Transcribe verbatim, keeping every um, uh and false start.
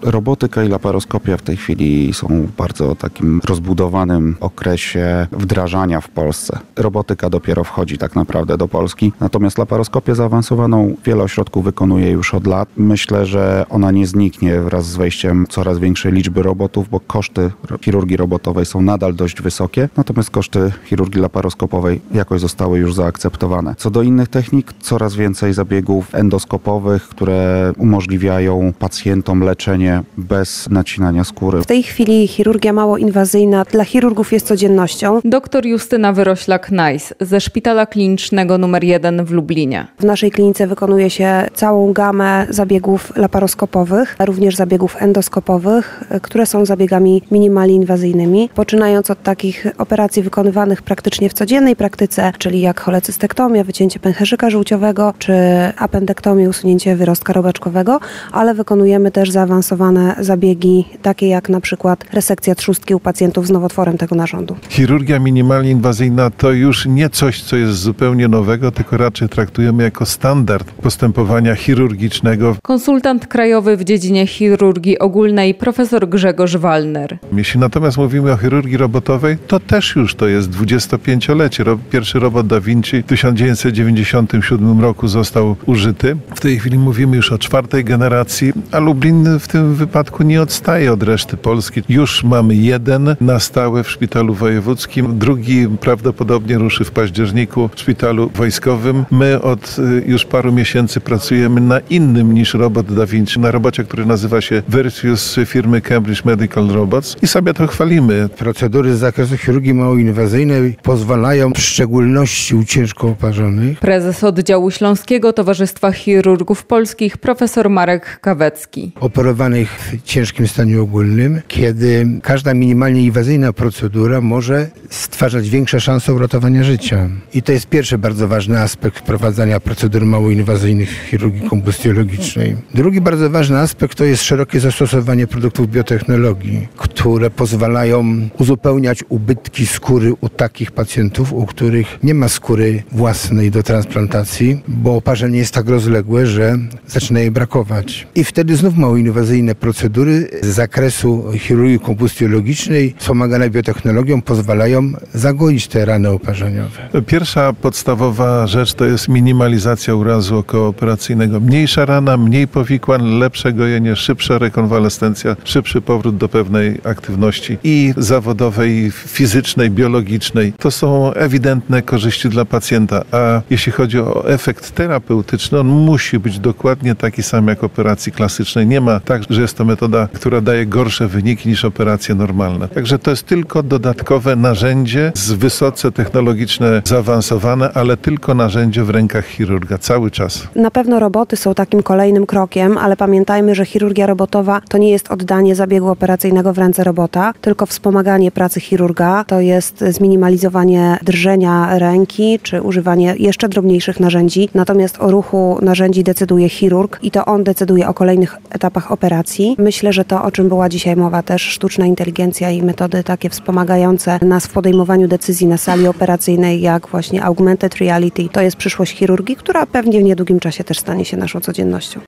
Robotyka i laparoskopia w tej chwili są w bardzo takim rozbudowanym okresie wdrażania w Polsce. Robotyka dopiero wchodzi tak naprawdę do Polski, natomiast laparoskopię zaawansowaną wiele ośrodków wykonuje już od lat. Myślę, że ona nie zniknie wraz z wejściem coraz większej liczby robotów, bo koszty chirurgii robotowej są nadal dość wysokie, natomiast koszty chirurgii laparoskopowej jakoś zostały już zaakceptowane. Co do innych technik, coraz więcej zabiegów endoskopowych, które umożliwiają pacjentom leczenie bez nacinania skóry. W tej chwili chirurgia małoinwazyjna dla chirurgów jest codziennością. Doktor Justyna Wyroślak-Najs ze Szpitala Klinicznego numer jeden w Lublinie. W naszej klinice wykonuje się całą gamę zabiegów laparoskopowych, również zabiegów endoskopowych, które są zabiegami minimalnie inwazyjnymi, poczynając od takich operacji wykonywanych praktycznie w codziennej praktyce, czyli jak cholecystektomia, wycięcie pęcherzyka żółciowego, czy appendektomia, usunięcie wyrostka robaczkowego, ale wykonujemy też zaawansowane zabiegi, takie jak na przykład resekcja trzustki u pacjentów z nowotworem tego narządu. Chirurgia minimalnie inwazyjna to już nie coś, co jest zupełnie nowego, tylko raczej traktujemy jako standard postępowania chirurgicznego. Konsultant krajowy w dziedzinie chirurgii ogólnej profesor Grzegorz Walner. Jeśli natomiast mówimy o chirurgii robotowej, to też już to jest dwudziestopięciolecie. Pierwszy robot Da Vinci w tysiąc dziewięćset dziewięćdziesiątym siódmym roku został użyty. W tej chwili mówimy już o czwartej generacji, a Lublin w tym wypadku nie odstaje od reszty Polski. Już mamy jeden na stałe w szpitalu wojewódzkim, drugi prawdopodobnie ruszy w październiku w szpitalu wojskowym. My od już paru miesięcy pracujemy na innym niż robot Da Vinci, na robocie, który nazywa się Vertius firmy Cambridge Medical Robots i sobie to chwalimy. Procedury z zakresu chirurgii małoinwazyjnej pozwalają w szczególności u ciężko oparzonych. Prezes oddziału Śląskiego Towarzystwa Chirurgów Polskich profesor Marek Kawecki. Operowanych w ciężkim stanie ogólnym, kiedy każda minimalnie inwazyjna procedura może stwarzać większe szanse uratowania życia. I to jest pierwszy bardzo ważny aspekt wprowadzania procedur małoinwazyjnych w chirurgii kombustiologicznej. Drugi bardzo ważny aspekt to jest szerokie zastosowanie produktów biotechnologii, które pozwalają uzupełniać ubytki skóry u takich pacjentów, u których nie ma skóry własnej do transplantacji, bo oparzenie jest tak rozległe, że zaczyna jej brakować. I wtedy znów małoinwazyjne procedury z zakresu chirurgii kombustiologicznej wspomagane biotechnologią pozwalają zagoić te rany oparzeniowe. Pierwsza podstawowa rzecz to jest minimalizacja urazu okołooperacyjnego. Mniejsza rana, mniej powikłań, lepsze gojenie, szybsza rekonwalescencja, szybszy powrót do pewnej aktywności i zawodowej, i fizycznej, biologicznej. To są ewidentne korzyści dla pacjenta, a jeśli chodzi o efekt terapeutyczny, on musi być dokładnie taki sam jak operacji klasycznej. Nie ma tak, że jest to metoda, która daje gorsze wyniki niż operacje normalne. Także to jest tylko dodatkowe narzędzie, z wysoce technologiczne, zaawansowane, ale tylko narzędzie w rękach chirurga cały czas. Na pewno roboty są takim kolejnym krokiem, ale pamiętajmy, że chirurgia robotowa to nie jest oddanie zabiegu operacyjnego w ręce robota, tylko wspomaganie pracy chirurga. To jest zminimalizowanie drżenia ręki, czy używanie jeszcze drobniejszych narzędzi. Natomiast o ruchu narzędzi decyduje chirurg i to on decyduje o kolejnych etapach operacji. Myślę, że to, o czym była dzisiaj mowa, też sztuczna inteligencja i metody takie wspomagające nas w podejmowaniu decyzji na sali operacyjnej, jak właśnie augmented reality, to jest przyszłość chirurgii, która pewnie w niedługim czasie też stanie się naszą codziennością.